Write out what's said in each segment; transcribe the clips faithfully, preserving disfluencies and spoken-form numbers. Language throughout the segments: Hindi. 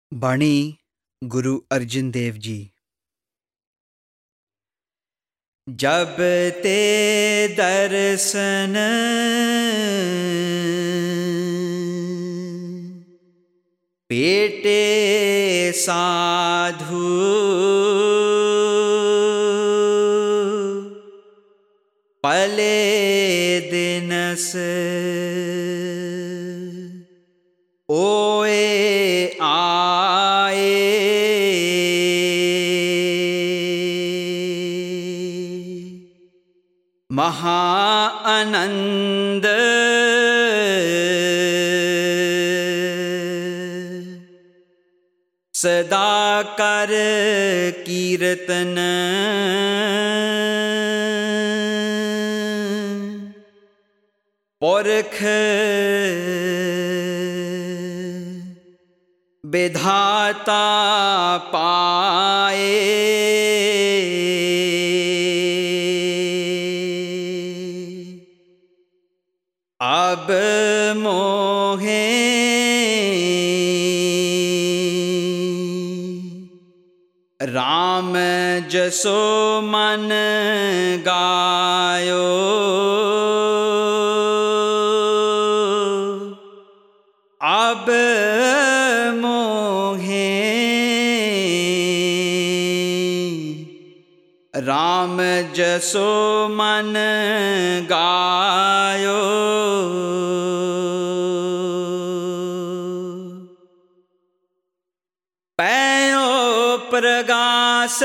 बाणी गुरु अर्जन देव जी। जब ते दर्शन पेटे साधु पले दिनस ओए आए महा आनंद सदा कर कीर्तन पुरख विधाता पाए अब मोहे राम जसो मन गायो अब मोहे राम जसो मन गायो पैयो प्रगास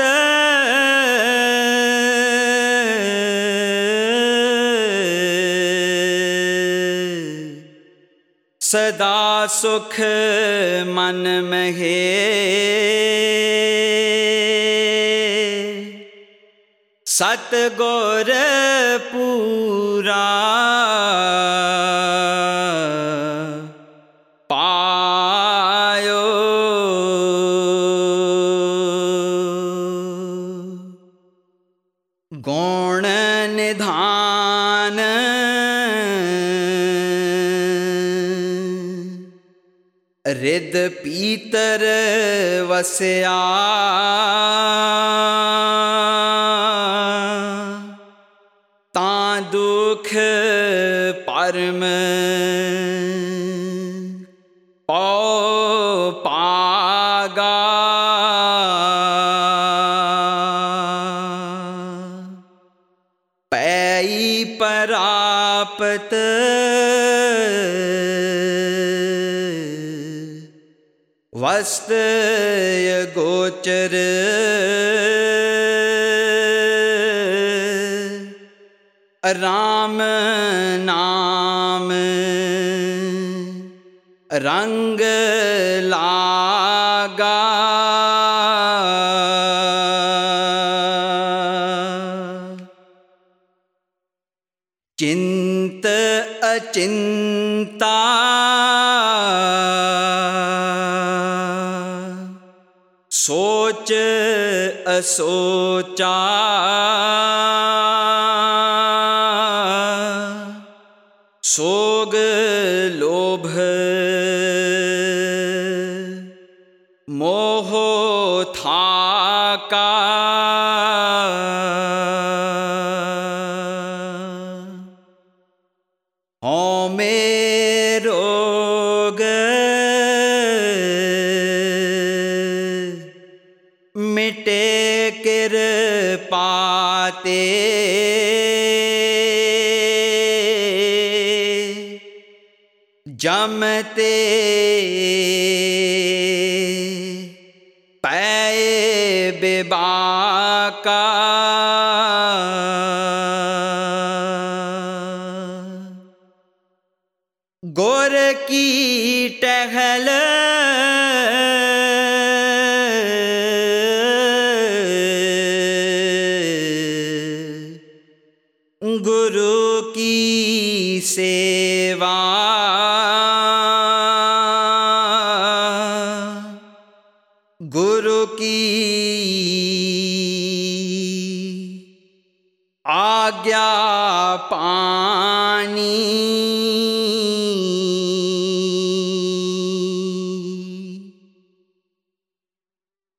सदा सुख मन महे सतगुर पूरा पायो गुण निधान रिद पीतर वसया तां दुख परम पौ पागा पैई परापत वस्त गोचर राम नाम रंग लागा चिंत अचिंता सोच असोचा सोग लोभ मोह थाका होमे रोग मिटे कृपाते जमते पै बिबाका गुर की टहल गुरु की सेवा गुरु की आज्ञा पानी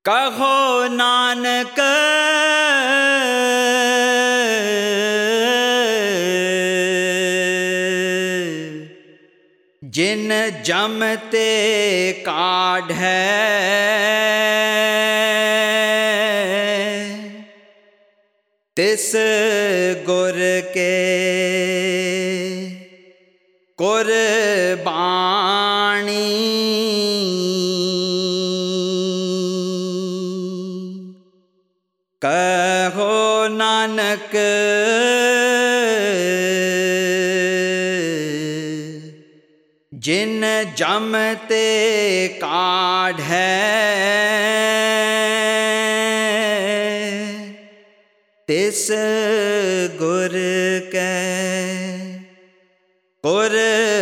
कहो नानक जिन जम ते काढ़ै तिस गुर के कुर्बानी कहो नानक जिन जम ते काढ़ै तिस गुर के कुर्बानी